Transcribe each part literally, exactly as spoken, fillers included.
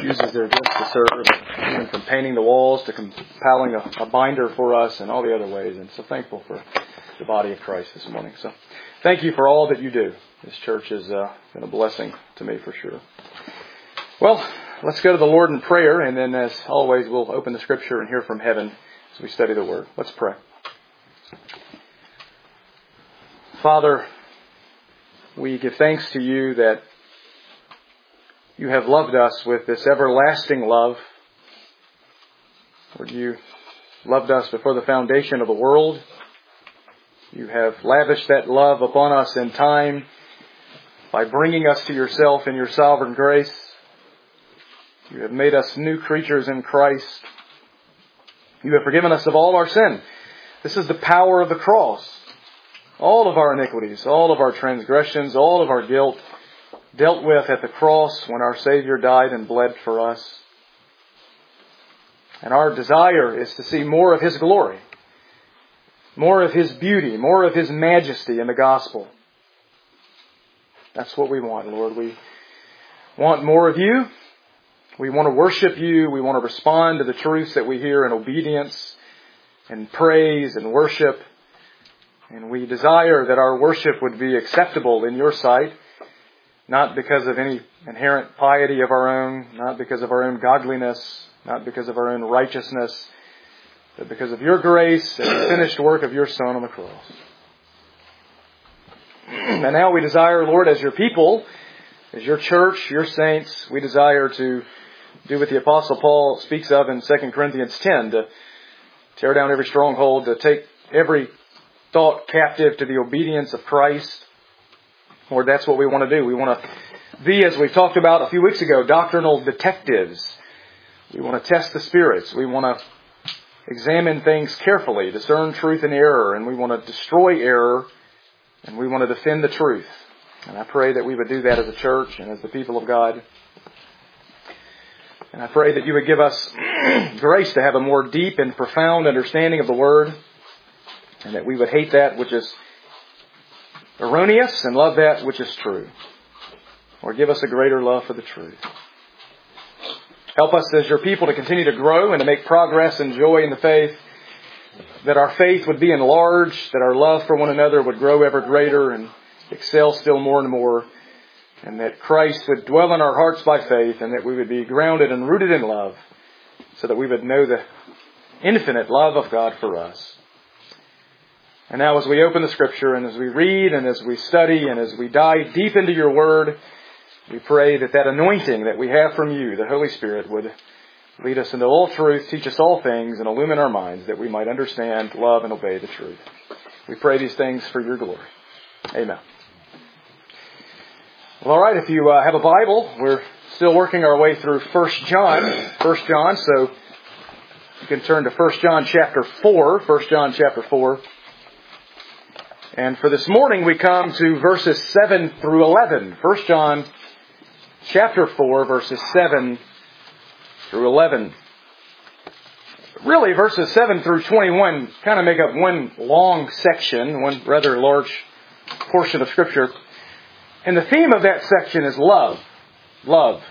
uses their gifts to serve, even from painting the walls to compiling a, a binder for us and all the other ways. And so thankful for the body of Christ this morning. So thank you for all that you do. This church has uh, been a blessing to me for sure. Well, let's go to the Lord in prayer, and then as always we'll open the Scripture and hear from heaven as we study the Word. Let's pray. Father, we give thanks to you that you have loved us with this everlasting love. Lord, you loved us before the foundation of the world. You have lavished that love upon us in time by bringing us to yourself in your sovereign grace. You have made us new creatures in Christ. You have forgiven us of all our sin. This is the power of the cross. All of our iniquities, all of our transgressions, all of our guilt dealt with at the cross when our Savior died and bled for us. And our desire is to see more of His glory, more of His beauty, more of His majesty in the gospel. That's what we want, Lord. We want more of you. We want to worship you. We want to respond to the truths that we hear in obedience and praise and worship. And we desire that our worship would be acceptable in your sight, not because of any inherent piety of our own, not because of our own godliness, not because of our own righteousness, but because of your grace and the finished work of your Son on the cross. And now we desire, Lord, as your people, as your church, your saints, we desire to do what the Apostle Paul speaks of in Second Corinthians ten, to tear down every stronghold, to take every thought captive to the obedience of Christ. Lord, that's what we want to do. We want to be, as we talked about a few weeks ago, doctrinal detectives. We want to test the spirits. We want to examine things carefully, discern truth and error, and we want to destroy error, and we want to defend the truth. And I pray that we would do that as a church and as the people of God. And I pray that you would give us grace to have a more deep and profound understanding of the Word, and that we would hate that which is erroneous and love that which is true. Or give us a greater love for the truth. Help us as your people to continue to grow and to make progress and joy in the faith. That our faith would be enlarged, that our love for one another would grow ever greater and excel still more and more. And that Christ would dwell in our hearts by faith, and that we would be grounded and rooted in love, so that we would know the infinite love of God for us. And now as we open the Scripture and as we read and as we study and as we dive deep into your Word, we pray that that anointing that we have from you, the Holy Spirit, would lead us into all truth, teach us all things, and illumine our minds that we might understand, love, and obey the truth. We pray these things for your glory. Amen. Well, all right, if you uh, have a Bible, we're still working our way through First John. First John, so you can turn to First John chapter four. First John chapter four. And for this morning, we come to verses seven through eleven. First John chapter four, verses seven through eleven. Really, verses seven through twenty-one kind of make up one long section, one rather large portion of Scripture. And the theme of that section is love. Love.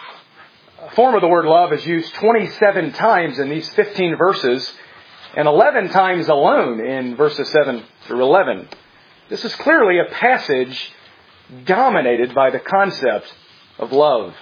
A form of the word love is used twenty-seven times in these fifteen verses, and eleven times alone in verses seven through eleven. This is clearly a passage dominated by the concept of love.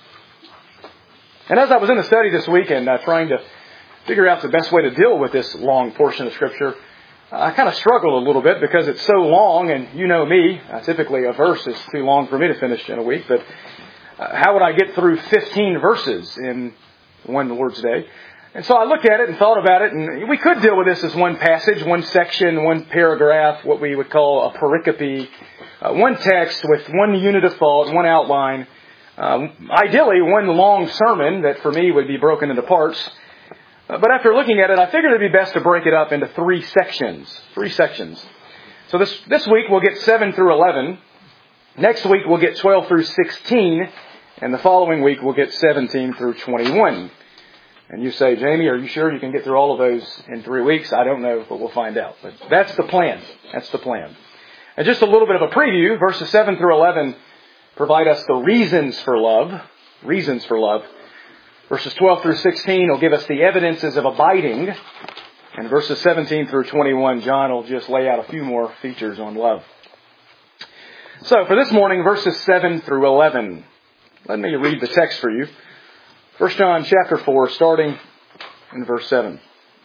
And as I was in the study this weekend, uh, trying to figure out the best way to deal with this long portion of Scripture, uh, I kind of struggled a little bit because it's so long, and you know me, uh, typically a verse is too long for me to finish in a week, but uh, how would I get through fifteen verses in one Lord's Day? And so I looked at it and thought about it, and we could deal with this as one passage, one section, one paragraph, what we would call a pericope, uh, one text with one unit of thought, one outline. Uh, ideally, one long sermon that for me would be broken into parts. Uh, but after looking at it, I figured it'd be best to break it up into three sections. Three sections. So this, this week we'll get seven through eleven. Next week we'll get twelve through sixteen. And the following week we'll get seventeen through twenty-one. And you say, Jamie, are you sure you can get through all of those in three weeks? I don't know, but we'll find out. But that's the plan. That's the plan. And just a little bit of a preview, verses seven through eleven provide us the reasons for love. Reasons for love. Verses twelve through sixteen will give us the evidences of abiding. And verses seventeen through twenty-one, John will just lay out a few more features on love. So for this morning, verses seven through eleven. Let me read the text for you. First John chapter four, starting in verse seven.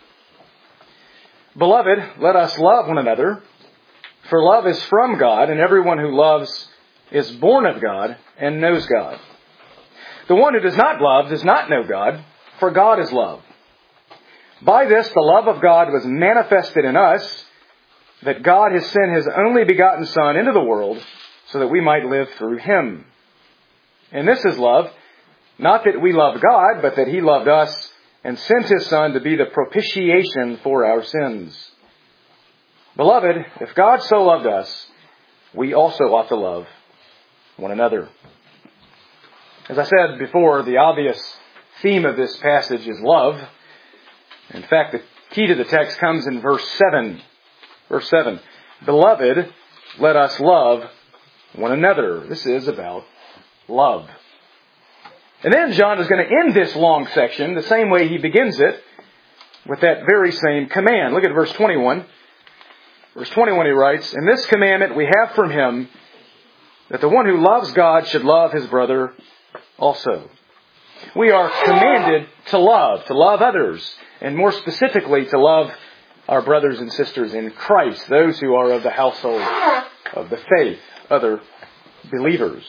Beloved, let us love one another, for love is from God, and everyone who loves is born of God and knows God. The one who does not love does not know God, for God is love. By this the love of God was manifested in us, that God has sent His only begotten Son into the world, so that we might live through Him. And this is love, not that we loved God, but that He loved us and sent His Son to be the propitiation for our sins. Beloved, if God so loved us, we also ought to love one another. As I said before, the obvious theme of this passage is love. In fact, the key to the text comes in verse seven. Verse seven. Beloved, let us love one another. This is about love. And then John is going to end this long section the same way he begins it, with that very same command. Look at verse twenty-one. Verse twenty-one he writes, "And this commandment we have from Him, that the one who loves God should love his brother also." We are commanded to love, to love others, and more specifically to love our brothers and sisters in Christ, those who are of the household of the faith, other believers.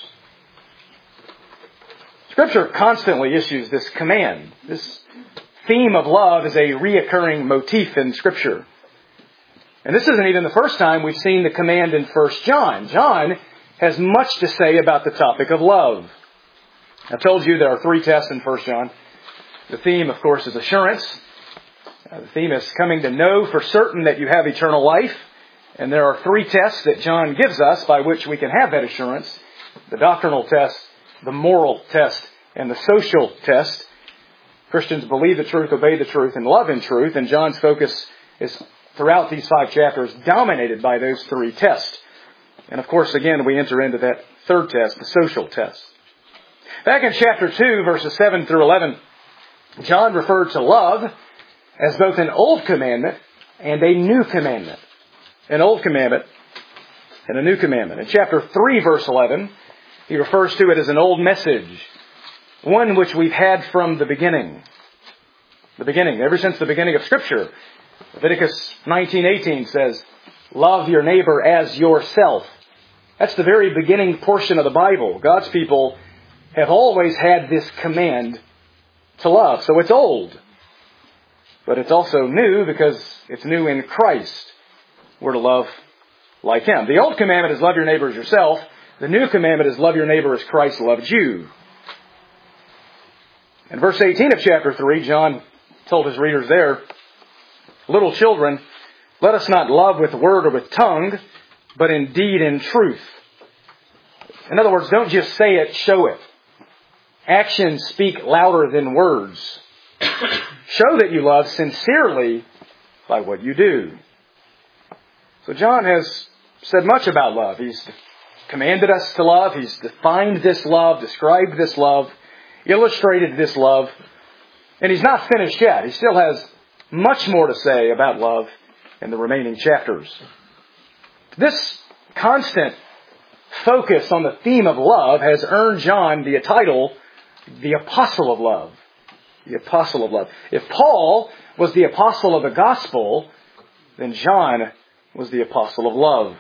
Scripture constantly issues this command. This theme of love is a reoccurring motif in Scripture. And this isn't even the first time we've seen the command in First John. John has much to say about the topic of love. I told you there are three tests in First John. The theme, of course, is assurance. Uh, the theme is coming to know for certain that you have eternal life. And there are three tests that John gives us by which we can have that assurance. The doctrinal test, the moral test, and the social test. Christians believe the truth, obey the truth, and love in truth. And John's focus is throughout these five chapters dominated by those three tests. And of course, again, we enter into that third test, the social test. Back in chapter two, verses seven through eleven, John referred to love as both an old commandment and a new commandment. An old commandment and a new commandment. In chapter three, verse eleven, he refers to it as an old message, one which we've had from the beginning. The beginning, ever since the beginning of Scripture. Leviticus nineteen eighteen says, "Love your neighbor as yourself." That's the very beginning portion of the Bible. God's people have always had this command to love. So it's old. But it's also new because it's new in Christ. We're to love like Him. The old commandment is love your neighbor as yourself. The new commandment is love your neighbor as Christ loved you. In verse eighteen of chapter three, John told his readers there, "Little children, let us not love with word or with tongue, but in deed and truth." In other words, don't just say it, show it. Actions speak louder than words. Show that you love sincerely by what you do. So John has said much about love. He's commanded us to love. He's defined this love, described this love, illustrated this love. And he's not finished yet. He still has much more to say about love in the remaining chapters. This constant focus on the theme of love has earned John the title, the Apostle of Love. The Apostle of Love. If Paul was the Apostle of the Gospel, then John was the Apostle of Love.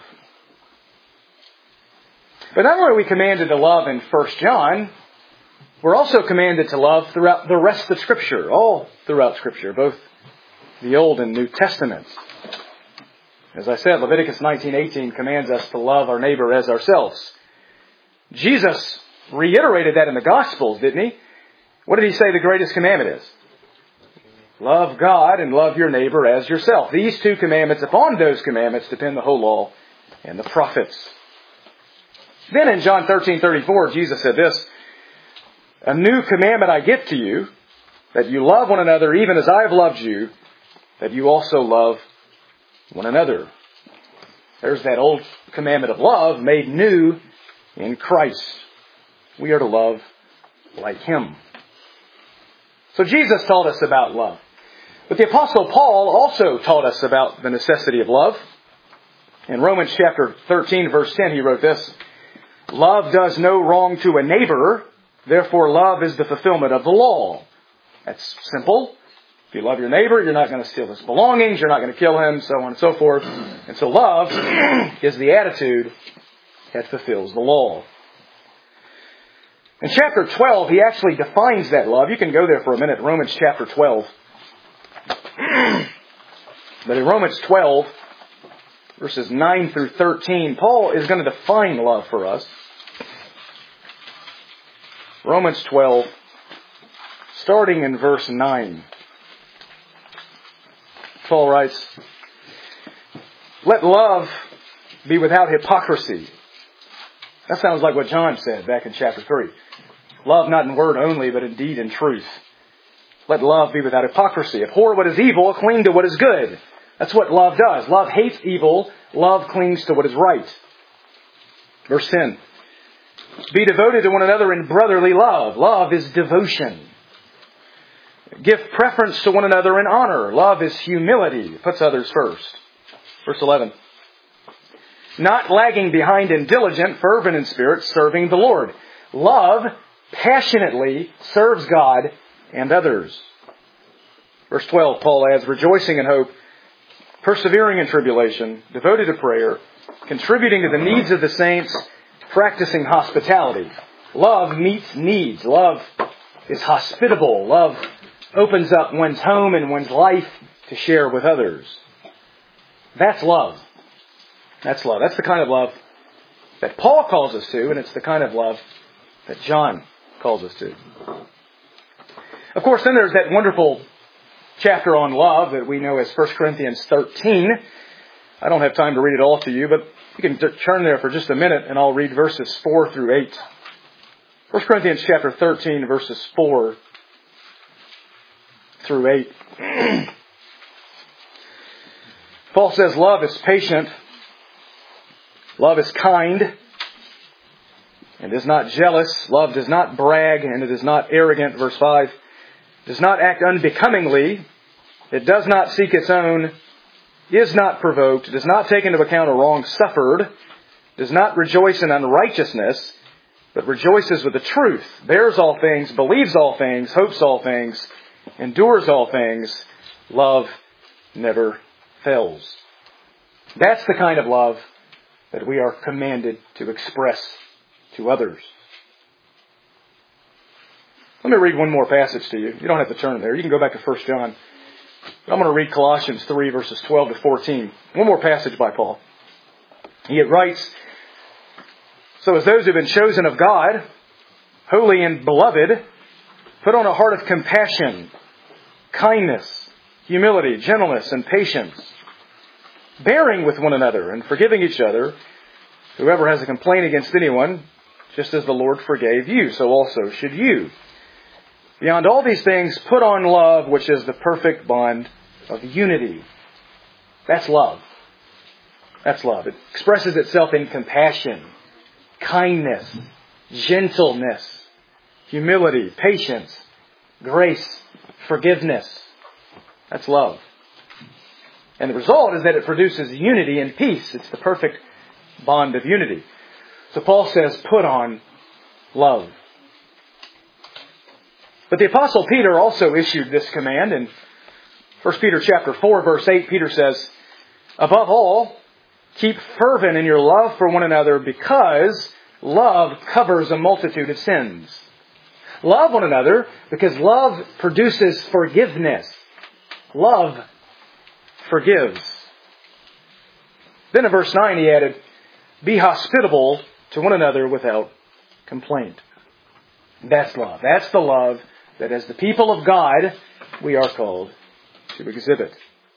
But not only are we commanded to love in First John, we're also commanded to love throughout the rest of Scripture, all throughout Scripture, both the Old and New Testaments. As I said, Leviticus nineteen eighteen commands us to love our neighbor as ourselves. Jesus reiterated that in the Gospels, didn't He? What did He say the greatest commandment is? Love God and love your neighbor as yourself. These two commandments, upon those commandments depend the whole law and the prophets. Then in John thirteen thirty-four, Jesus said this, "A new commandment I give to you, that you love one another even as I have loved you, that you also love one another." There's that old commandment of love made new in Christ. We are to love like Him. So Jesus taught us about love. But the Apostle Paul also taught us about the necessity of love. In Romans chapter thirteen, verse ten, he wrote this: "Love does no wrong to a neighbor, therefore love is the fulfillment of the law." That's simple. If you love your neighbor, you're not going to steal his belongings, you're not going to kill him, so on and so forth. And so love is the attitude that fulfills the law. In chapter twelve, he actually defines that love. You can go there for a minute, Romans chapter twelve. But in Romans twelve, verses nine through thirteen, Paul is going to define love for us. Romans twelve, starting in verse nine. Paul writes, "Let love be without hypocrisy." That sounds like what John said back in chapter three. Love not in word only, but in deed and truth. Let love be without hypocrisy. Abhor what is evil, cling to what is good. That's what love does. Love hates evil. Love clings to what is right. Verse ten. Be devoted to one another in brotherly love. Love is devotion. Give preference to one another in honor. Love is humility. It puts others first. Verse eleven. Not lagging behind in diligent, fervent in spirit, serving the Lord. Love passionately serves God and others. Verse twelve, Paul adds, rejoicing in hope, persevering in tribulation, devoted to prayer, contributing to the needs of the saints, practicing hospitality. Love meets needs. Love is hospitable. Love opens up one's home and one's life to share with others. That's love. That's love. That's the kind of love that Paul calls us to, and it's the kind of love that John calls us to. Of course, then there's that wonderful chapter on love that we know as First Corinthians thirteen. I don't have time to read it all to you, but you can turn there for just a minute and I'll read verses four through eight. First Corinthians chapter thirteen, verses four through eight. Paul says, love is patient. Love is kind and is not jealous. Love does not brag and it is not arrogant. Verse five. Does not act unbecomingly. It does not seek its own. Is not provoked. Does not take into account a wrong suffered. Does not rejoice in unrighteousness, but rejoices with the truth. Bears all things. Believes all things. Hopes all things. Endures all things. Love never fails. That's the kind of love that we are commanded to express to others. Let me read one more passage to you. You don't have to turn there. You can go back to First John. I'm going to read Colossians three, verses twelve to fourteen. One more passage by Paul. He writes, so as those who have been chosen of God, holy and beloved, put on a heart of compassion, kindness, humility, gentleness, and patience, bearing with one another and forgiving each other. Whoever has a complaint against anyone, just as the Lord forgave you, so also should you. Beyond all these things, put on love, which is the perfect bond of unity. That's love. That's love. It expresses itself in compassion, kindness, gentleness, humility, patience, grace, forgiveness. That's love. And the result is that it produces unity and peace. It's the perfect bond of unity. So Paul says, put on love. But the Apostle Peter also issued this command. In First Peter chapter four, verse eight, Peter says, above all, keep fervent in your love for one another, because love covers a multitude of sins. Love one another because love produces forgiveness. Love forgives. Then in verse nine he added, be hospitable to one another without complaint. That's love. That's the love that as the people of God we are called to exhibit.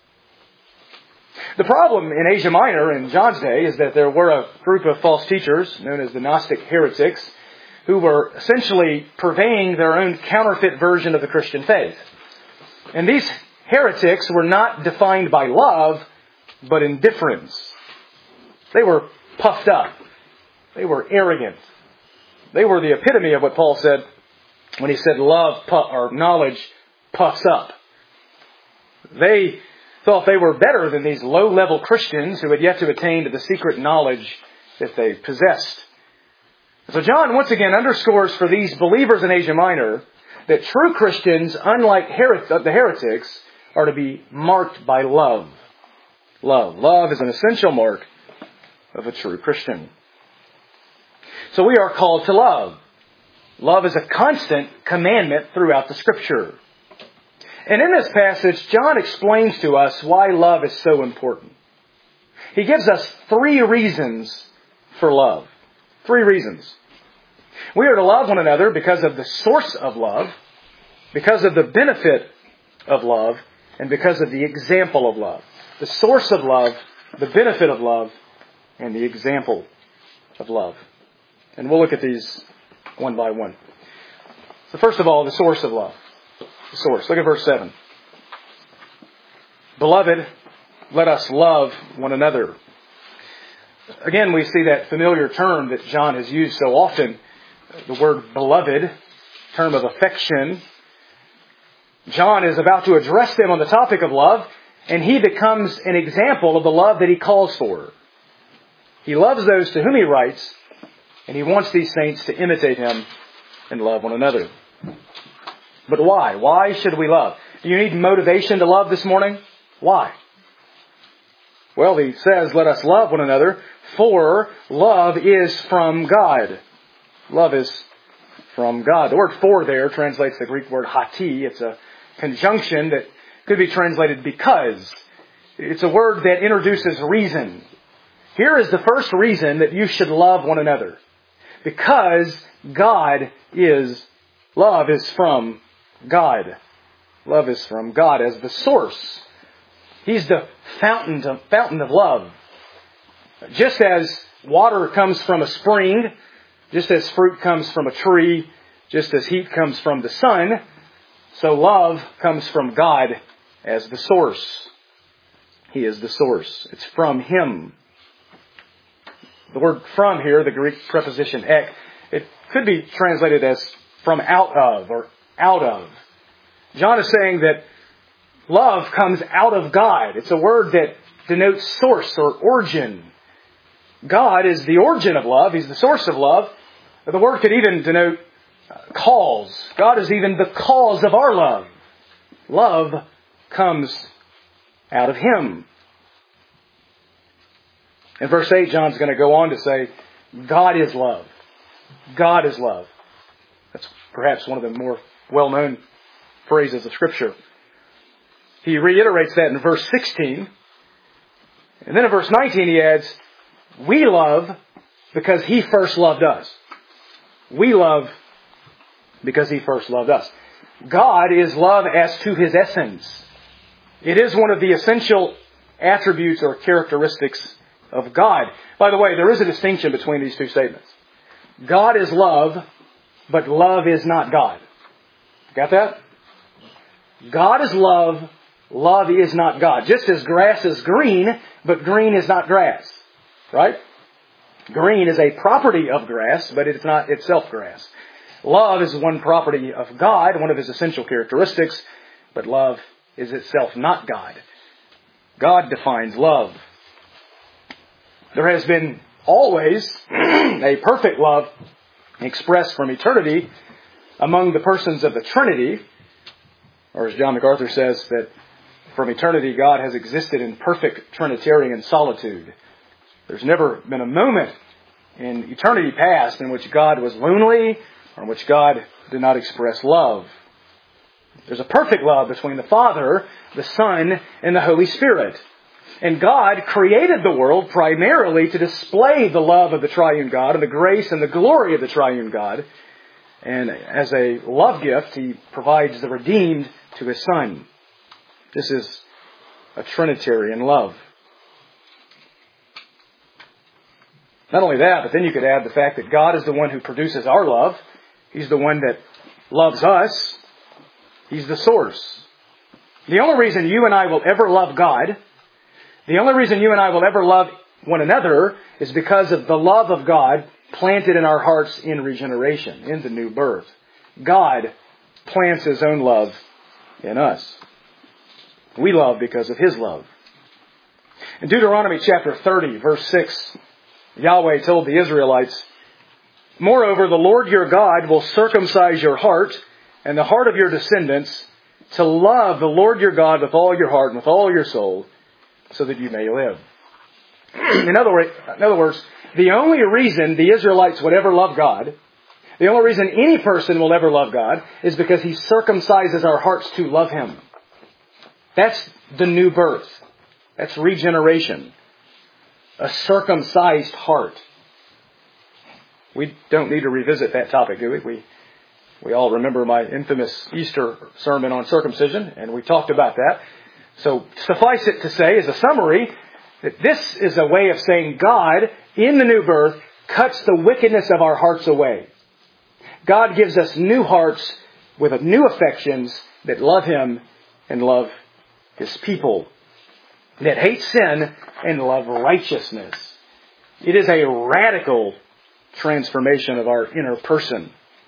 The problem in Asia Minor in John's day is that there were a group of false teachers known as the Gnostic heretics who were essentially purveying their own counterfeit version of the Christian faith. And these heretics were not defined by love, but indifference. They were puffed up. They were arrogant. They were the epitome of what Paul said when he said love, or knowledge puffs up. They thought they were better than these low-level Christians who had yet to attain to the secret knowledge that they possessed. So John once again underscores for these believers in Asia Minor that true Christians, unlike her- the heretics, are to be marked by love. Love. Love is an essential mark of a true Christian. So we are called to love. Love is a constant commandment throughout the Scripture. And in this passage, John explains to us why love is so important. He gives us three reasons for love. Three reasons. We are to love one another because of the source of love, because of the benefit of love, and because of the example of love. The source of love, the benefit of love, and the example of love. And we'll look at these one by one. So first of all, the source of love. The source. Look at verse seven. Beloved, let us love one another. Again, we see that familiar term that John has used so often, the word beloved, term of affection. John is about to address them on the topic of love, and he becomes an example of the love that he calls for. He loves those to whom he writes, and he wants these saints to imitate him and love one another. But why? Why should we love? Do you need motivation to love this morning? Why? Well, he says, let us love one another, for love is from God. Love is from God. The word for there translates the Greek word hati. It's a conjunction that could be translated because. It's a word that introduces reason. Here is the first reason that you should love one another. Because God is, love is from God. Love is from God as the source. He's the fountain of, fountain of love. Just as water comes from a spring, just as fruit comes from a tree, just as heat comes from the sun, so love comes from God as the source. He is the source. It's from Him. The word from here, the Greek preposition ek, it could be translated as from out of or out of. John is saying that love comes out of God. It's a word that denotes source or origin. God is the origin of love. He's the source of love. The word could even denote cause. God is even the cause of our love. Love comes out of Him. In verse eight, John's going to go on to say, God is love. God is love. That's perhaps one of the more well-known phrases of Scripture. He reiterates that in verse sixteen. And then in verse nineteen he adds, we love because He first loved us. We love because He first loved us. God is love as to His essence. It is one of the essential attributes or characteristics of God. By the way, there is a distinction between these two statements. God is love, but love is not God. Got that? God is love, love is not God. Just as grass is green, but green is not grass. Right? Green is a property of grass, but it's not itself grass. Love is one property of God, one of His essential characteristics, but love is itself not God. God defines love. There has been always a perfect love expressed from eternity among the persons of the Trinity, or as John MacArthur says, that from eternity God has existed in perfect Trinitarian solitude. There's never been a moment in eternity past in which God was lonely or in which God did not express love. There's a perfect love between the Father, the Son, and the Holy Spirit. And God created the world primarily to display the love of the triune God and the grace and the glory of the triune God. And as a love gift, He provides the redeemed to His Son. This is a Trinitarian love. Not only that, but then you could add the fact that God is the one who produces our love. He's the one that loves us. He's the source. The only reason you and I will ever love God, the only reason you and I will ever love one another is because of the love of God planted in our hearts in regeneration, in the new birth. God plants His own love in us. We love because of His love. In Deuteronomy chapter thirty, verse six, Yahweh told the Israelites, "Moreover, the Lord your God will circumcise your heart and the heart of your descendants to love the Lord your God with all your heart and with all your soul, so that you may live." In other words, in other words, the only reason the Israelites would ever love God, the only reason any person will ever love God, is because He circumcises our hearts to love Him. That's the new birth. That's regeneration. A circumcised heart. We don't need to revisit that topic, do we? We we all remember my infamous Easter sermon on circumcision, and we talked about that. So suffice it to say, as a summary, that this is a way of saying God, in the new birth, cuts the wickedness of our hearts away. God gives us new hearts with new affections that love Him and love His people, that hate sin and love righteousness. It is a radical transformation of our inner person.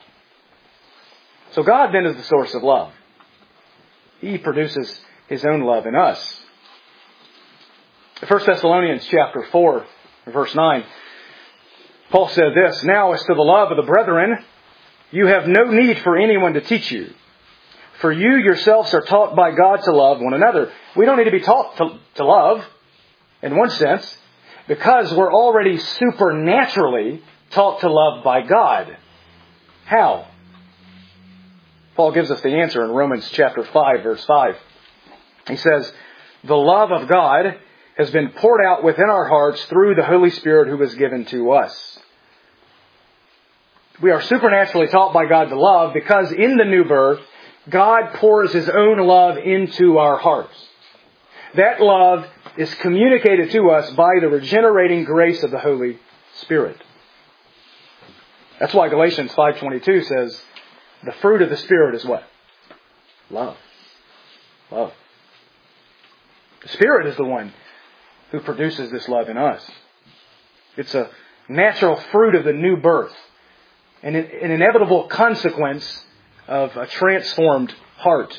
So God then is the source of love. He produces His own love in us. In First Thessalonians chapter four, verse nine, Paul said this, "Now as to the love of the brethren, you have no need for anyone to teach you. For you yourselves are taught by God to love one another." We don't need to be taught to, to love, in one sense, because we're already supernaturally taught to love by God. How? Paul gives us the answer in Romans chapter five, verse five. He says, "The love of God has been poured out within our hearts through the Holy Spirit who was given to us." We are supernaturally taught by God to love because in the new birth, God pours His own love into our hearts. That love is communicated to us by the regenerating grace of the Holy Spirit. That's why Galatians five twenty-two says, the fruit of the Spirit is what? Love. Love. The Spirit is the one who produces this love in us. It's a natural fruit of the new birth, and an inevitable consequence of a transformed heart.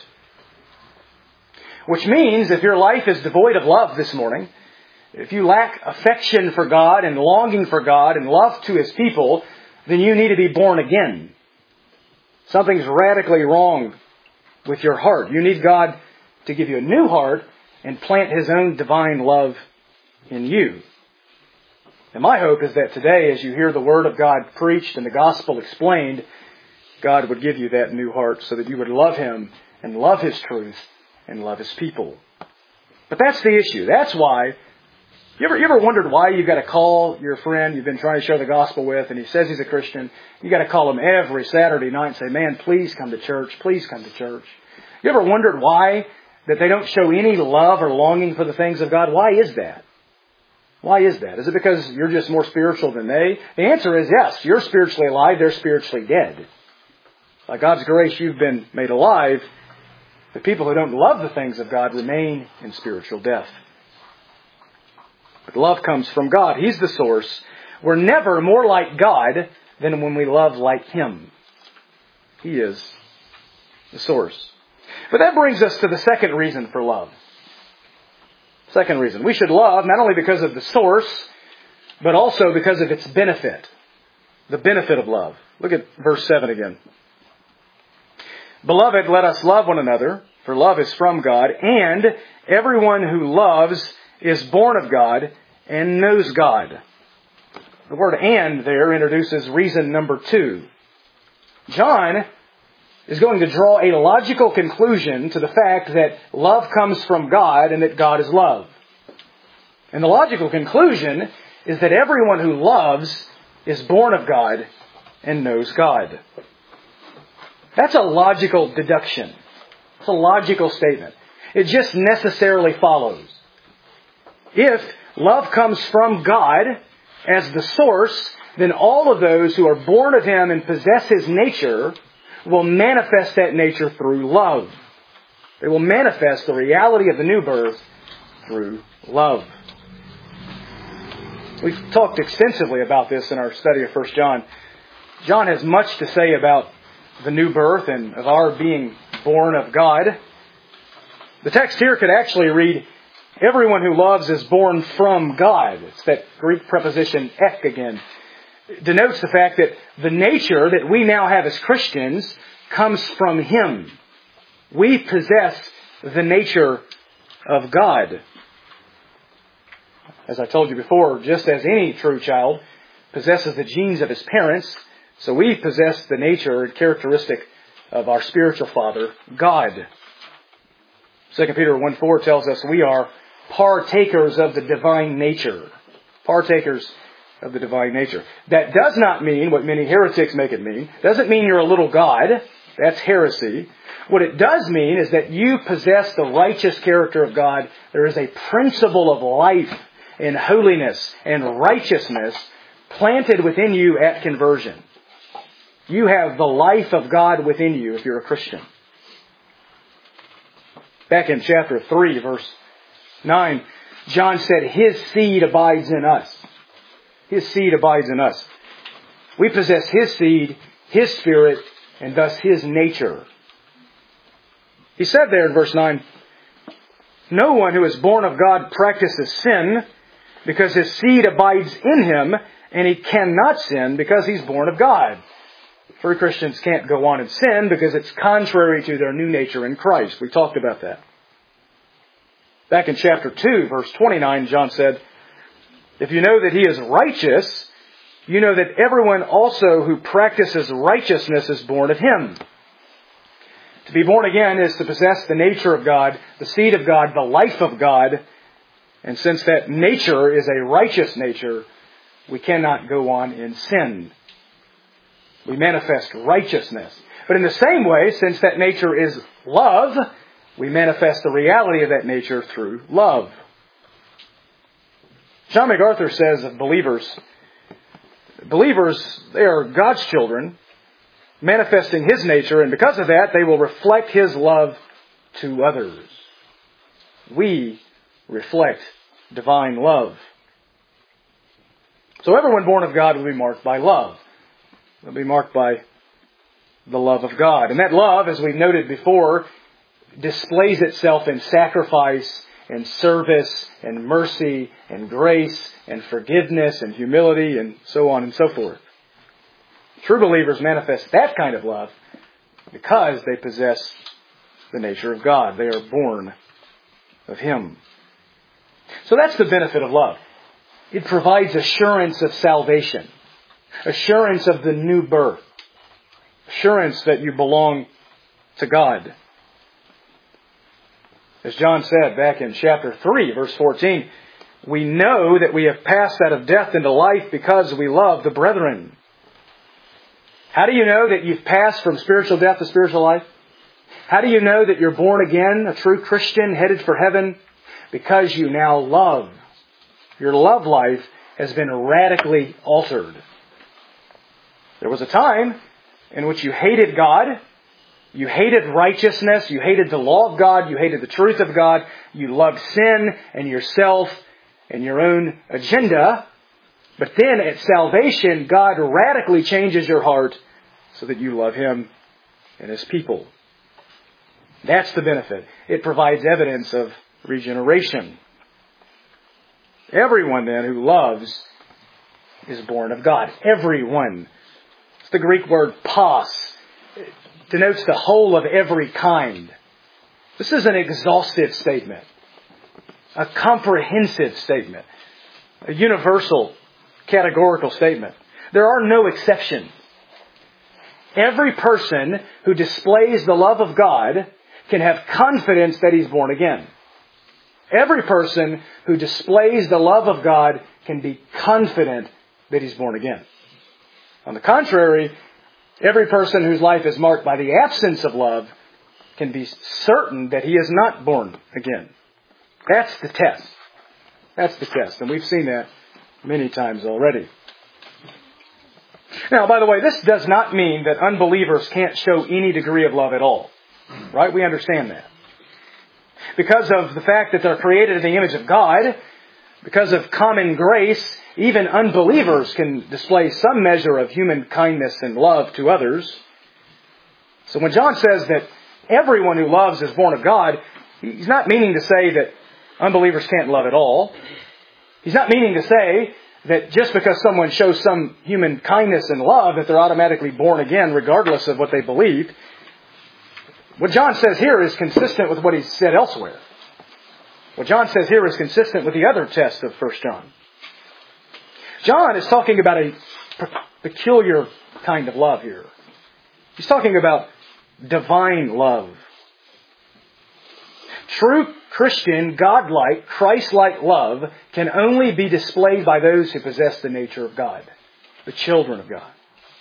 Which means if your life is devoid of love this morning, if you lack affection for God and longing for God and love to His people, then you need to be born again. Something's radically wrong with your heart. You need God to give you a new heart and plant His own divine love in you. And my hope is that today, as you hear the Word of God preached and the Gospel explained, God would give you that new heart so that you would love Him and love His truth and love His people. But that's the issue. That's why, you ever, you ever wondered why you've got to call your friend you've been trying to share the gospel with, and he says he's a Christian, you got to call him every Saturday night and say, "Man, please come to church, please come to church." You ever wondered why that they don't show any love or longing for the things of God? Why is that? Why is that? Is it because you're just more spiritual than they? The answer is yes. You're spiritually alive, they're spiritually dead. By God's grace, you've been made alive. The people who don't love the things of God remain in spiritual death. But love comes from God. He's the source. We're never more like God than when we love like Him. He is the source. But that brings us to the second reason for love. Second reason. We should love not only because of the source, but also because of its benefit. The benefit of love. Look at verse seven again. "Beloved, let us love one another, for love is from God, and everyone who loves is born of God and knows God." The word "and" there introduces reason number two. John is going to draw a logical conclusion to the fact that love comes from God and that God is love. And the logical conclusion is that everyone who loves is born of God and knows God. That's a logical deduction. It's a logical statement. It just necessarily follows. If love comes from God as the source, then all of those who are born of Him and possess His nature will manifest that nature through love. They will manifest the reality of the new birth through love. We've talked extensively about this in our study of First John. John has much to say about the new birth and of our being born of God. The text here could actually read, everyone who loves is born from God. It's that Greek preposition ek again. It denotes the fact that the nature that we now have as Christians comes from Him. We possess the nature of God. As I told you before, just as any true child possesses the genes of his parents, so we possess the nature and characteristic of our spiritual father, God. Second Peter one four tells us we are partakers of the divine nature. Partakers of the divine nature. That does not mean what many heretics make it mean. Doesn't mean you're a little God. That's heresy. What it does mean is that you possess the righteous character of God. There is a principle of life and holiness and righteousness planted within you at conversion. You have the life of God within you if you're a Christian. Back in chapter three, verse nine, John said, His seed abides in us. His seed abides in us. We possess His seed, His Spirit, and thus His nature. He said there in verse nine, no one who is born of God practices sin because his seed abides in him, and he cannot sin because he's born of God. True Christians can't go on and sin because it's contrary to their new nature in Christ. We talked about that. Back in chapter two, verse twenty-nine, John said, if you know that He is righteous, you know that everyone also who practices righteousness is born of Him. To be born again is to possess the nature of God, the seed of God, the life of God. And since that nature is a righteous nature, we cannot go on in sin. We manifest righteousness. But in the same way, since that nature is love, we manifest the reality of that nature through love. John MacArthur says of believers, believers, they are God's children, manifesting His nature, and because of that, they will reflect His love to others. We reflect divine love. So everyone born of God will be marked by love. They'll be marked by the love of God. And that love, as we've noted before, displays itself in sacrifice and service and mercy and grace and forgiveness and humility and so on and so forth. True believers manifest that kind of love because they possess the nature of God. They are born of Him. So that's the benefit of love. It provides assurance of salvation, assurance of the new birth, assurance that you belong to God. As John said back in chapter three, verse fourteen, we know that we have passed out of death into life because we love the brethren. How do you know that you've passed from spiritual death to spiritual life? How do you know that you're born again, a true Christian headed for heaven? Because you now love. Your love life has been radically altered. There was a time in which you hated God, you hated righteousness, you hated the law of God, you hated the truth of God, you loved sin and yourself and your own agenda. But then at salvation, God radically changes your heart so that you love Him and His people. That's the benefit. It provides evidence of regeneration. Everyone then who loves is born of God. Everyone. It's the Greek word pas. It denotes the whole of every kind. This is an exhaustive statement. A comprehensive statement. A universal, categorical statement. There are no exceptions. Every person who displays the love of God can have confidence that he's born again. Every person who displays the love of God can be confident that he's born again. On the contrary, every person whose life is marked by the absence of love can be certain that he is not born again. That's the test. That's the test. And we've seen that many times already. Now, by the way, this does not mean that unbelievers can't show any degree of love at all. Right? We understand that. Because of the fact that they're created in the image of God, because of common grace, even unbelievers can display some measure of human kindness and love to others. So when John says that everyone who loves is born of God, He's not meaning to say that unbelievers can't love at all. He's not meaning to say that just because someone shows some human kindness and love, that they're automatically born again regardless of what they believe. What John says here is consistent with what he said elsewhere. What John says here is consistent with the other test of First John. John is talking about a peculiar kind of love here. He's talking about divine love. True Christian, God-like, Christ-like love can only be displayed by those who possess the nature of God, the children of God.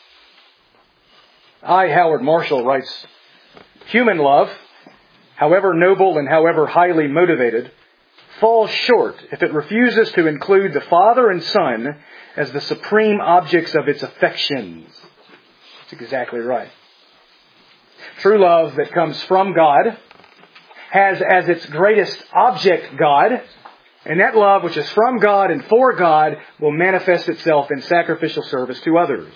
I. Howard Marshall writes, human love, however noble and however highly motivated, falls short if it refuses to include the Father and Son as the supreme objects of its affections. That's exactly right. True love that comes from God has as its greatest object God, and that love which is from God and for God will manifest itself in sacrificial service to others.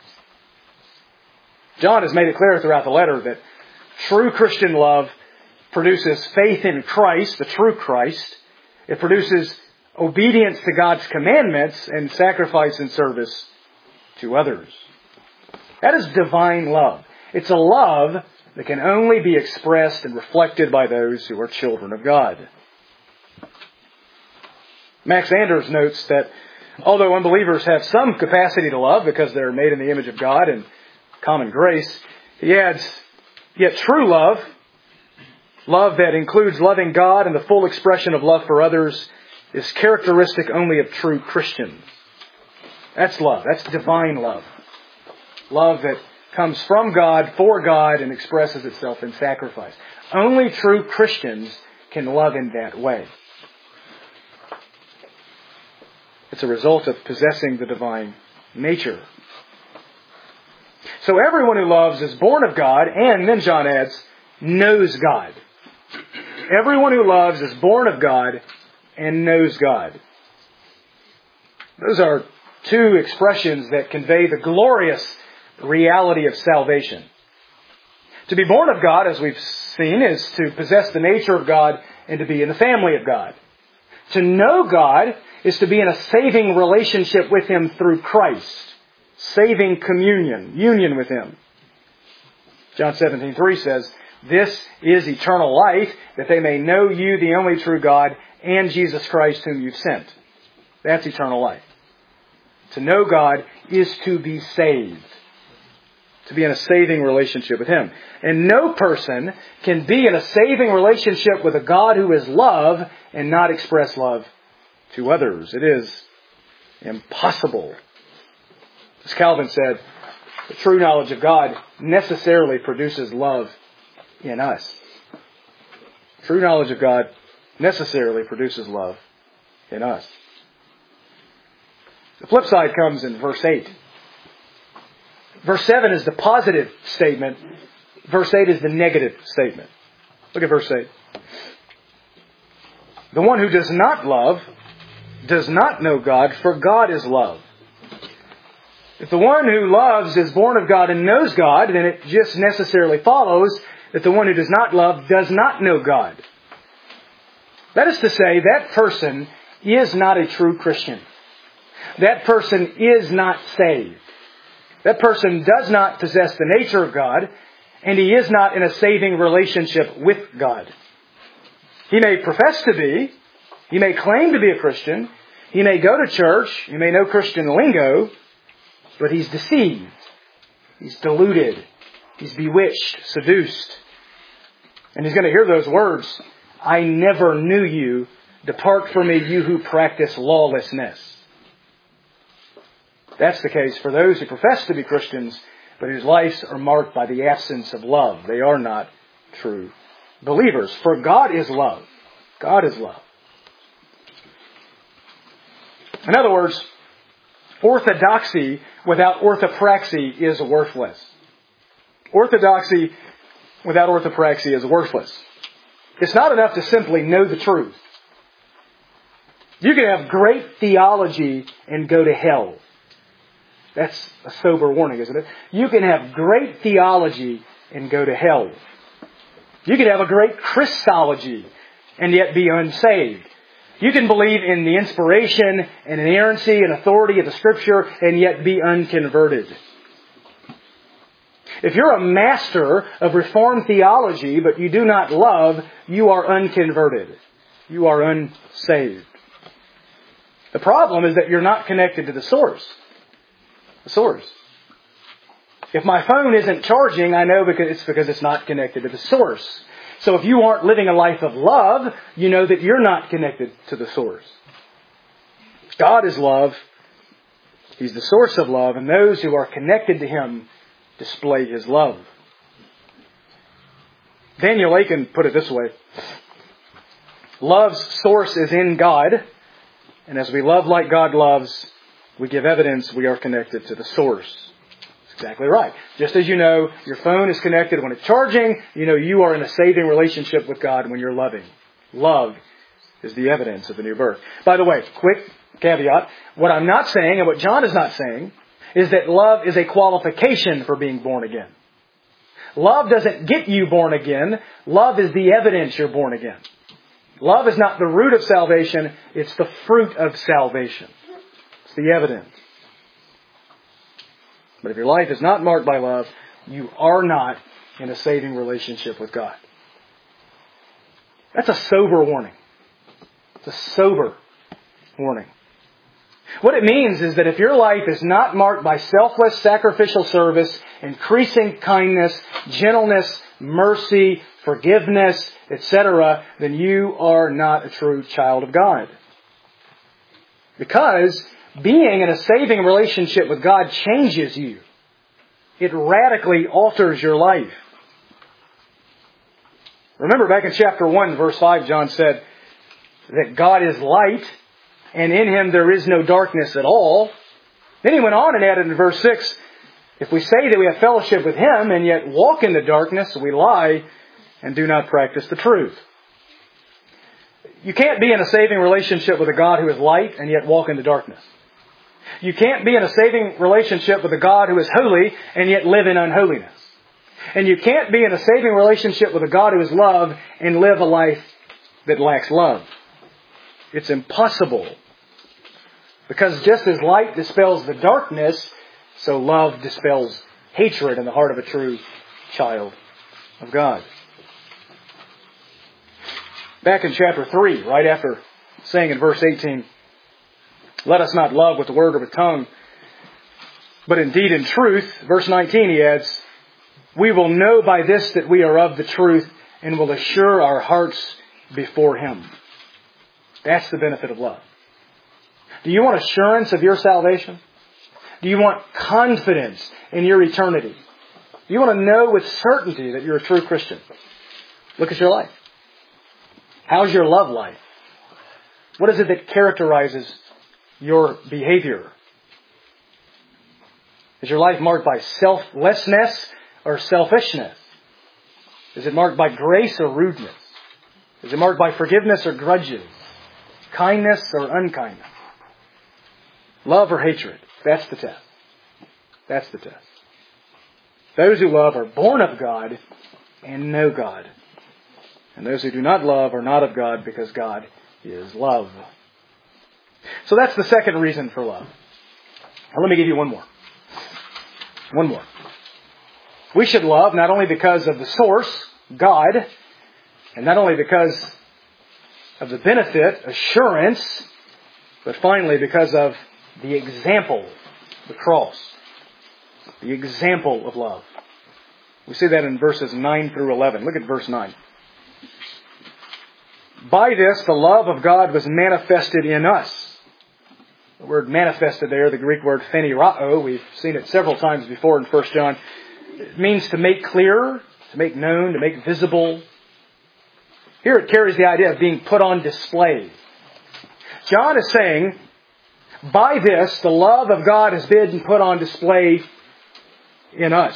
John has made it clear throughout the letter that true Christian love produces faith in Christ, the true Christ. It produces obedience to God's commandments and sacrifice and service to others. That is divine love. It's a love that can only be expressed and reflected by those who are children of God. Max Anders notes that although unbelievers have some capacity to love because they're made in the image of God and common grace, he adds, yet true love, love that includes loving God and the full expression of love for others, is characteristic only of true Christians. That's love. That's divine love. Love that comes from God, for God, and expresses itself in sacrifice. Only true Christians can love in that way. It's a result of possessing the divine nature. So everyone who loves is born of God, and then John adds, knows God. Everyone who loves is born of God and knows God. Those are two expressions that convey the glorious reality of salvation. To be born of God, as we've seen, is to possess the nature of God and to be in the family of God. To know God is to be in a saving relationship with Him through Christ. Saving communion, union with Him. John seventeen three says, this is eternal life, that they may know you, the only true God, and Jesus Christ whom you've sent. That's eternal life. To know God is to be saved. To be in a saving relationship with Him. And no person can be in a saving relationship with a God who is love and not express love to others. It is impossible. As Calvin said, the true knowledge of God necessarily produces love in us. True knowledge of God necessarily produces love in us. The flip side comes in verse eight. Verse seven is the positive statement. Verse eight is the negative statement. Look at verse eight. The one who does not love does not know God, for God is love. If the one who loves is born of God and knows God, then it just necessarily follows that the one who does not love does not know God. That is to say, that person is not a true Christian. That person is not saved. That person does not possess the nature of God, and he is not in a saving relationship with God. He may profess to be, he may claim to be a Christian, he may go to church, he may know Christian lingo, but he's deceived, he's deluded, he's bewitched, seduced. And he's going to hear those words, I never knew you, depart from me, you who practice lawlessness. That's the case for those who profess to be Christians, but whose lives are marked by the absence of love. They are not true believers. For God is love. God is love. In other words, orthodoxy without orthopraxy is worthless. Orthodoxy without orthopraxy is worthless. It's not enough to simply know the truth. You can have great theology and go to hell. That's a sober warning, isn't it? You can have great theology and go to hell. You could have a great Christology and yet be unsaved. You can believe in the inspiration and inerrancy and authority of the Scripture and yet be unconverted. If you're a master of Reformed theology but you do not love, you are unconverted. You are unsaved. The problem is that you're not connected to the source. The source. If my phone isn't charging, I know because it's because it's not connected to the source. So if you aren't living a life of love, you know that you're not connected to the source. God is love. He's the source of love, and those who are connected to Him display His love. Daniel Aiken put it this way. Love's source is in God, and as we love like God loves, we give evidence we are connected to the source. That's exactly right. Just as you know your phone is connected when it's charging, you know you are in a saving relationship with God when you're loving. Love is the evidence of the new birth. By the way, quick caveat. What I'm not saying, and what John is not saying, is that love is a qualification for being born again. Love doesn't get you born again. Love is the evidence you're born again. Love is not the root of salvation. It's the fruit of salvation. It's the evidence. But if your life is not marked by love, you are not in a saving relationship with God. That's a sober warning. It's a sober warning. What it means is that if your life is not marked by selfless sacrificial service, increasing kindness, gentleness, mercy, forgiveness, et cetera, then you are not a true child of God. Because being in a saving relationship with God changes you. It radically alters your life. Remember back in chapter one, verse five, John said that God is light, and in Him there is no darkness at all. Then he went on and added in verse six, if we say that we have fellowship with Him and yet walk in the darkness, we lie and do not practice the truth. You can't be in a saving relationship with a God who is light and yet walk in the darkness. You can't be in a saving relationship with a God who is holy and yet live in unholiness. And you can't be in a saving relationship with a God who is love and live a life that lacks love. It's impossible. Because just as light dispels the darkness, so love dispels hatred in the heart of a true child of God. Back in chapter three, right after saying in verse eighteen, let us not love with the word or with tongue, but indeed in truth, verse nineteen he adds, we will know by this that we are of the truth and will assure our hearts before Him. That's the benefit of love. Do you want assurance of your salvation? Do you want confidence in your eternity? Do you want to know with certainty that you're a true Christian? Look at your life. How's your love life? What is it that characterizes your behavior? Is your life marked by selflessness or selfishness? Is it marked by grace or rudeness? Is it marked by forgiveness or grudges? Kindness or unkindness? Love or hatred? That's the test. That's the test. Those who love are born of God and know God. And those who do not love are not of God because God is love. So that's the second reason for love. Now let me give you one more. One more. We should love not only because of the source, God, and not only because of the benefit, assurance, but finally because of the example, the cross. The example of love. We see that in verses nine through eleven. Look at verse nine. By this, the love of God was manifested in us. The word manifested there, the Greek word phanerao, we've seen it several times before in First John. It means to make clear, to make known, to make visible. Here it carries the idea of being put on display. John is saying, by this, the love of God has been put on display in us.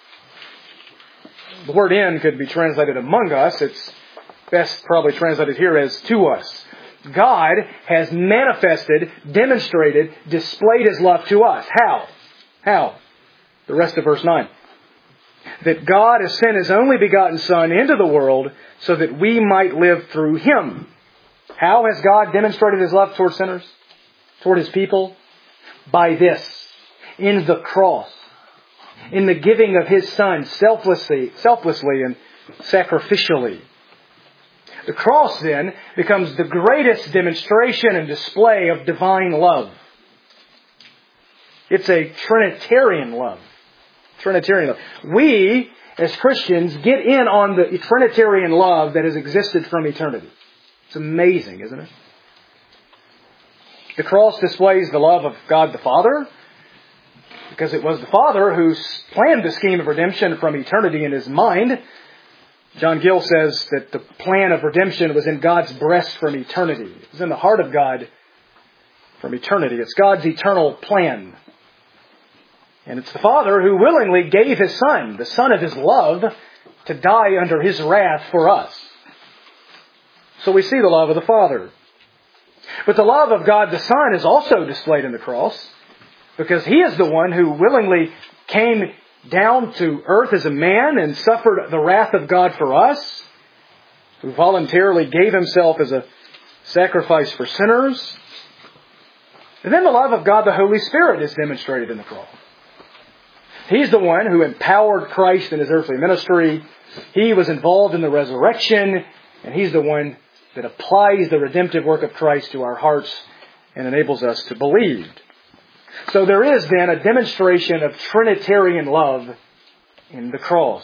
The word in could be translated among us. It's best probably translated here as to us. God has manifested, demonstrated, displayed His love to us. How? How? The rest of verse nine. that God has sent His only begotten Son into the world so that we might live through Him. How has God demonstrated His love toward sinners? Toward His people? By this. In the cross. In the giving of His Son selflessly, selflessly and sacrificially. The cross then becomes the greatest demonstration and display of divine love. It's a Trinitarian love. Trinitarian love. We, as Christians, get in on the Trinitarian love that has existed from eternity. It's amazing, isn't it? The cross displays the love of God the Father, because it was the Father who planned the scheme of redemption from eternity in His mind. John Gill says that the plan of redemption was in God's breast from eternity. It was in the heart of God from eternity. It's God's eternal plan. And it's the Father who willingly gave His Son, the Son of His love, to die under His wrath for us. So we see the love of the Father. But the love of God the Son is also displayed in the cross, because He is the one who willingly came down to earth as a man and suffered the wrath of God for us, who voluntarily gave Himself as a sacrifice for sinners. And then the love of God the Holy Spirit is demonstrated in the cross. He's the one who empowered Christ in His earthly ministry. He was involved in the resurrection, and He's the one that applies the redemptive work of Christ to our hearts and enables us to believe. So there is then a demonstration of Trinitarian love in the cross.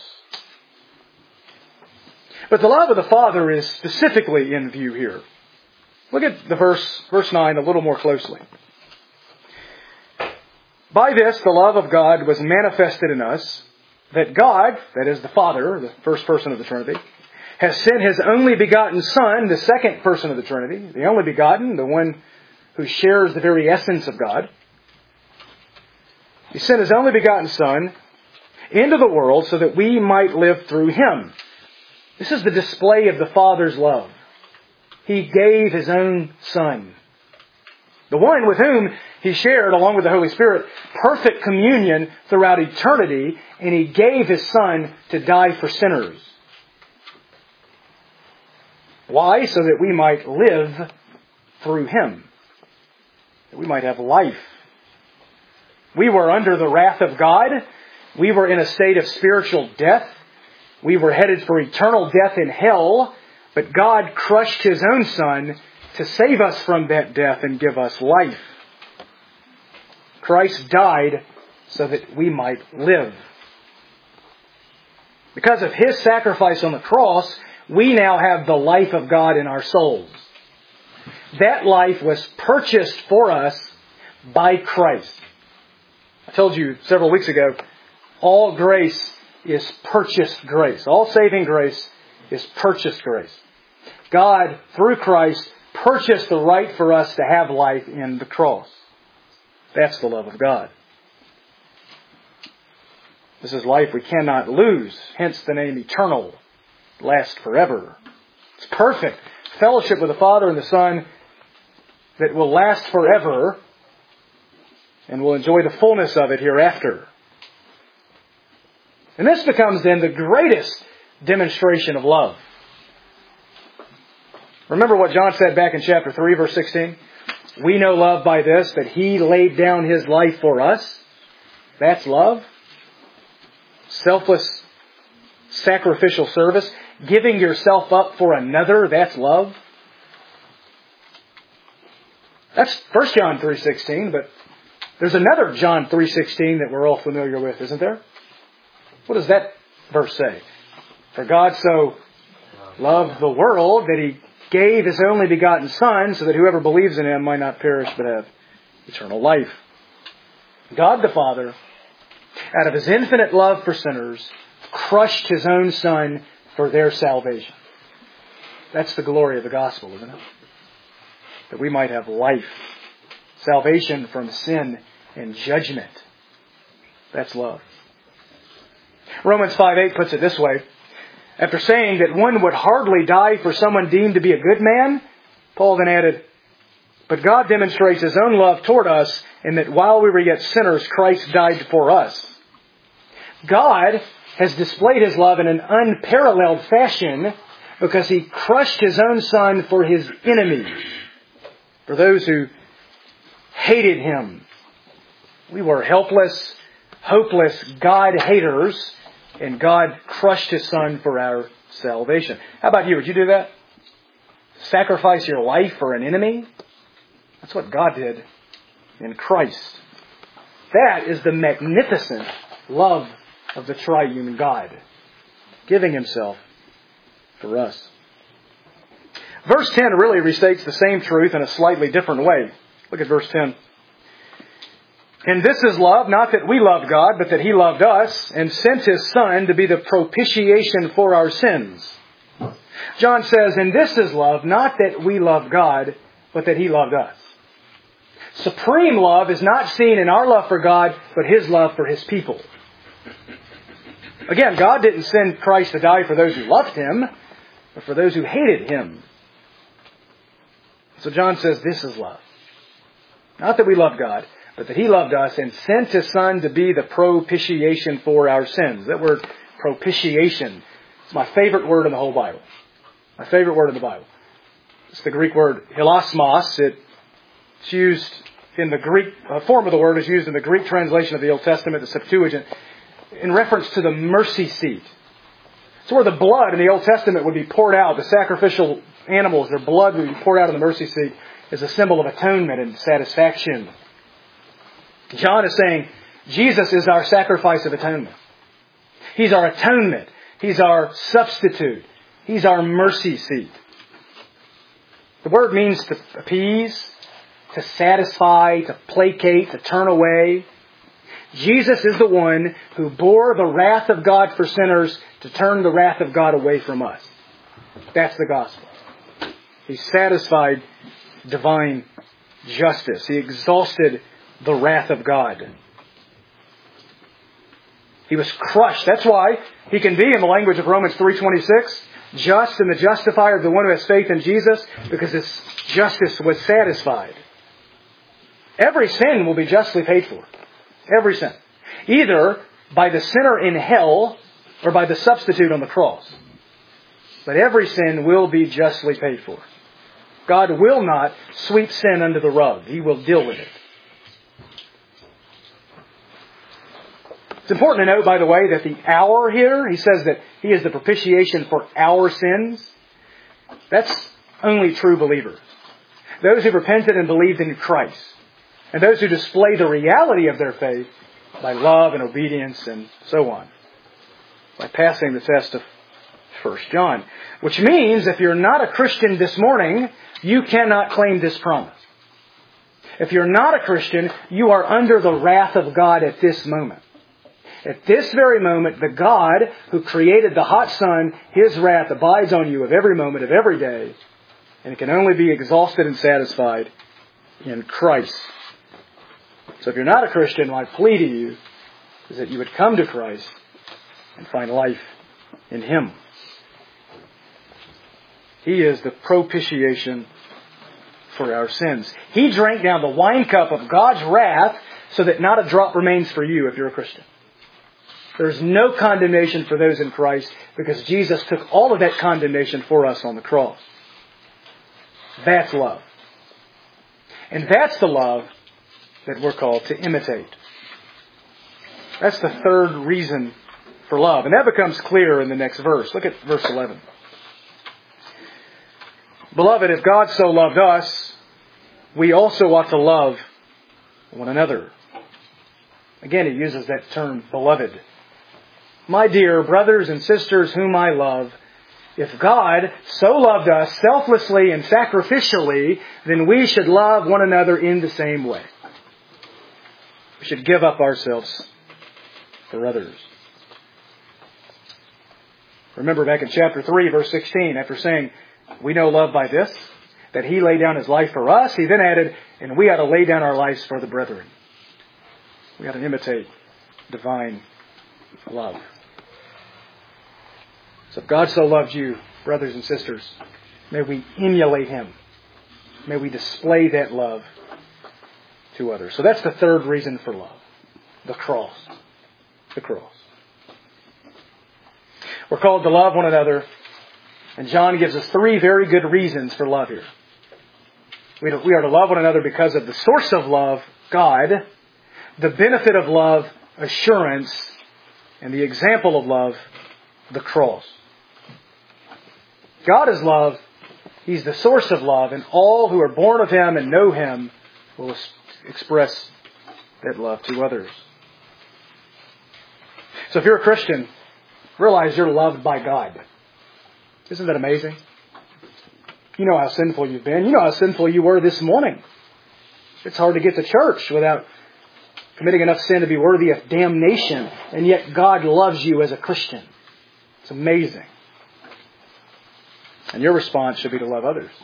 But the love of the Father is specifically in view here. Look at the verse, verse nine a little more closely. By this, the love of God was manifested in us, that God, that is the Father, the first person of the Trinity, has sent His only begotten Son, the second person of the Trinity, the only begotten, the one who shares the very essence of God. He sent His only begotten Son into the world so that we might live through Him. This is the display of the Father's love. He gave His own Son, the one with whom He shared, along with the Holy Spirit, perfect communion throughout eternity, and He gave His Son to die for sinners. Why? So that we might live through Him. That we might have life. We were under the wrath of God. We were in a state of spiritual death. We were headed for eternal death in hell. But God crushed His own Son to save us from that death and give us life. Christ died so that we might live. Because of His sacrifice on the cross, we now have the life of God in our souls. That life was purchased for us by Christ. I told you several weeks ago, all grace is purchased grace. All saving grace is purchased grace. God, through Christ, purchased the right for us to have life in the cross. That's the love of God. This is life we cannot lose. Hence the name eternal. Last forever. It's perfect. Fellowship with the Father and the Son that will last forever, and we'll enjoy the fullness of it hereafter. And this becomes then the greatest demonstration of love. Remember what John said back in chapter three, verse sixteen? We know love by this, that He laid down His life for us. That's love. Selfless, sacrificial service. Giving yourself up for another, that's love. That's First John three sixteen, but there's another John three sixteen that we're all familiar with, isn't there? What does that verse say? For God so loved the world that He gave His only begotten Son so that whoever believes in Him might not perish but have eternal life. God the Father, out of His infinite love for sinners, crushed His own Son for their salvation. That's the glory of the gospel, isn't it? That we might have life. Salvation from sin and judgment. That's love. Romans five eight puts it this way. After saying that one would hardly die for someone deemed to be a good man, Paul then added, but God demonstrates His own love toward us in that while we were yet sinners, Christ died for us. God has displayed His love in an unparalleled fashion because He crushed His own Son for His enemies, for those who hated Him. We were helpless, hopeless God haters, and God crushed His Son for our salvation. How about you? Would you do that? Sacrifice your life for an enemy? That's what God did in Christ. That is the magnificent love of the triune God, giving Himself for us. Verse ten really restates the same truth in a slightly different way. Look at verse ten. And this is love, not that we loved God, but that He loved us and sent His Son to be the propitiation for our sins. John says, and this is love, not that we loved God, but that He loved us. Supreme love is not seen in our love for God, but His love for His people. Again, God didn't send Christ to die for those who loved Him, but for those who hated Him. So John says this is love. Not that we loved God, but that He loved us and sent His Son to be the propitiation for our sins. That word propitiation is my favorite word in the whole Bible. My favorite word in the Bible. It's the Greek word hilasmos. It's used in the Greek, uh, form of the word is used in the Greek translation of the Old Testament, the Septuagint, in reference to the mercy seat. It's where the blood in the Old Testament would be poured out. The sacrificial animals, their blood would be poured out in the mercy seat as a symbol of atonement and satisfaction. John is saying Jesus is our sacrifice of atonement. He's our atonement. He's our substitute. He's our mercy seat. The word means to appease, to satisfy, to placate, to turn away. Jesus is the one who bore the wrath of God for sinners to turn the wrath of God away from us. That's the gospel. He satisfied divine justice. He exhausted the wrath of God. He was crushed. That's why He can be, in the language of Romans three twenty-six, just and the justifier of the one who has faith in Jesus, because His justice was satisfied. Every sin will be justly paid for. Every sin. Either by the sinner in hell or by the substitute on the cross. But every sin will be justly paid for. God will not sweep sin under the rug. He will deal with it. It's important to note, by the way, that the our here, he says that He is the propitiation for our sins. That's only true believers. Those who repented and believed in Christ. And those who display the reality of their faith by love and obedience and so on. By passing the test of First John. Which means if you're not a Christian this morning, you cannot claim this promise. If you're not a Christian, you are under the wrath of God at this moment. At this very moment, the God who created the hot sun, His wrath abides on you of every moment of every day. And it can only be exhausted and satisfied in Christ. So if you're not a Christian, my plea to you is that you would come to Christ and find life in Him. He is the propitiation for our sins. He drank down the wine cup of God's wrath so that not a drop remains for you if you're a Christian. There's no condemnation for those in Christ because Jesus took all of that condemnation for us on the cross. That's love. And that's the love that we're called to imitate. That's the third reason for love. And that becomes clear in the next verse. Look at verse eleven. Beloved, if God so loved us, we also ought to love one another. Again, he uses that term, beloved. My dear brothers and sisters whom I love, if God so loved us selflessly and sacrificially, then we should love one another in the same way. We should give up ourselves for others. Remember back in chapter three, verse sixteen, after saying, we know love by this, that He laid down His life for us, He then added, and we ought to lay down our lives for the brethren. We ought to imitate divine love. So if God so loved you, brothers and sisters, may we emulate Him. May we display that love to others. So that's the third reason for love. The cross. The cross. We're called to love one another. And John gives us three very good reasons for love here. We are to love one another because of the source of love, God, the benefit of love, assurance, and the example of love, the cross. God is love. He's the source of love, and all who are born of Him and know Him will express that love to others. So if you're a Christian, realize you're loved by God. Isn't that amazing? You know how sinful you've been. You know how sinful you were this morning. It's hard to get to church without committing enough sin to be worthy of damnation. And yet God loves you as a Christian. It's amazing. And your response should be to love others.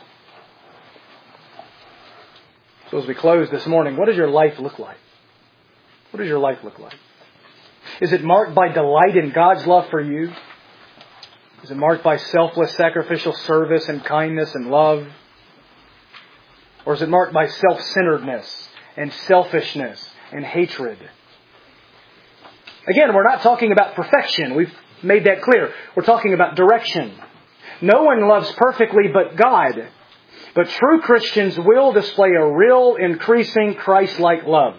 So as we close this morning, what does your life look like? What does your life look like? Is it marked by delight in God's love for you? Is it marked by selfless sacrificial service and kindness and love? Or is it marked by self-centeredness and selfishness and hatred? Again, we're not talking about perfection. We've made that clear. We're talking about direction. No one loves perfectly but God. But true Christians will display a real, increasing Christ-like love.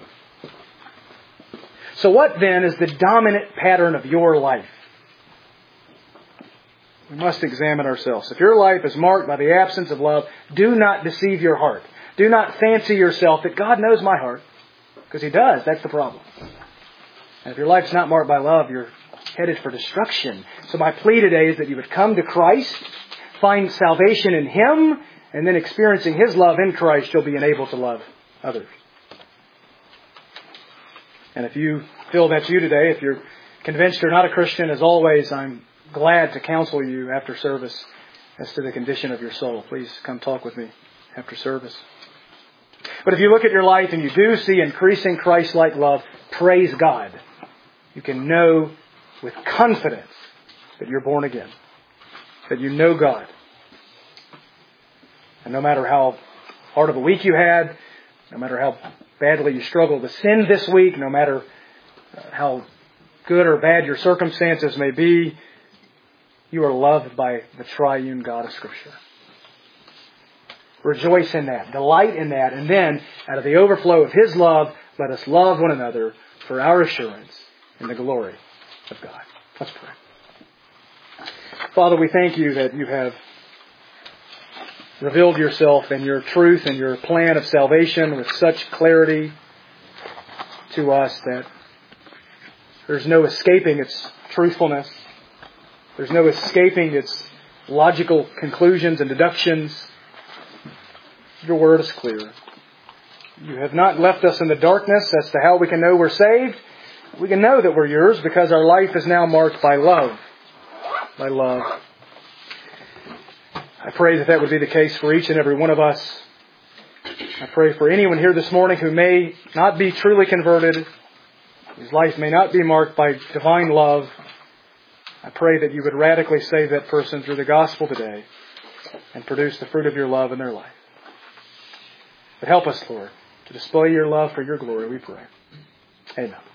So what then is the dominant pattern of your life? We must examine ourselves. If your life is marked by the absence of love, do not deceive your heart. Do not fancy yourself that God knows my heart. Because He does. That's the problem. And if your life's not marked by love, you're headed for destruction. So my plea today is that you would come to Christ, find salvation in Him, and then experiencing His love in Christ, you'll be enabled to love others. And if you feel that's you today, if you're convinced you're not a Christian, as always, I'm glad to counsel you after service as to the condition of your soul. Please come talk with me after service. But if you look at your life and you do see increasing Christ-like love, praise God. You can know with confidence that you're born again, that you know God. And no matter how hard of a week you had, no matter how badly you struggled with sin this week, no matter how good or bad your circumstances may be, you are loved by the triune God of Scripture. Rejoice in that. Delight in that. And then, out of the overflow of His love, let us love one another for our assurance in the glory of God. Let's pray. Father, we thank You that You have revealed Yourself and Your truth and Your plan of salvation with such clarity to us that there's no escaping its truthfulness. There's no escaping its logical conclusions and deductions. Your word is clear. You have not left us in the darkness as to how we can know we're saved. We can know that we're Yours because our life is now marked by love. By love. I pray that that would be the case for each and every one of us. I pray for anyone here this morning who may not be truly converted, whose life may not be marked by divine love. I pray that You would radically save that person through the gospel today and produce the fruit of Your love in their life. But help us, Lord, to display Your love for Your glory, we pray. Amen.